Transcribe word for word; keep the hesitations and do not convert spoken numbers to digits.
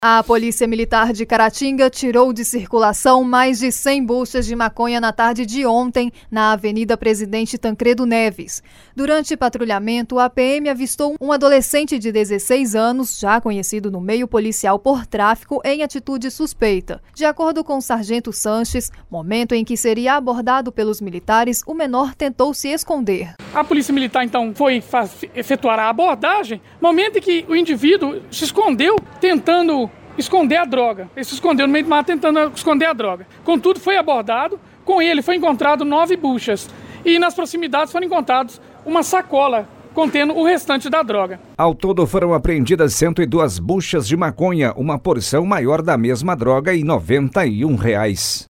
A Polícia Militar de Caratinga tirou de circulação mais de cem buchas de maconha na tarde de ontem, na Avenida Presidente Tancredo Neves. Durante patrulhamento, a P M avistou um adolescente de dezesseis anos, já conhecido no meio policial por tráfico, em atitude suspeita. De acordo com o sargento Sanches, momento em que seria abordado pelos militares, o menor tentou se esconder. A Polícia Militar, então, foi efetuar a abordagem, momento em que o indivíduo se escondeu, tentando esconder a droga. Ele se escondeu no meio do mato tentando esconder a droga. Contudo, foi abordado. Com ele foi encontrado nove buchas. E nas proximidades foram encontrados uma sacola contendo o restante da droga. Ao todo foram apreendidas cento e duas buchas de maconha, uma porção maior da mesma droga e noventa e um reais.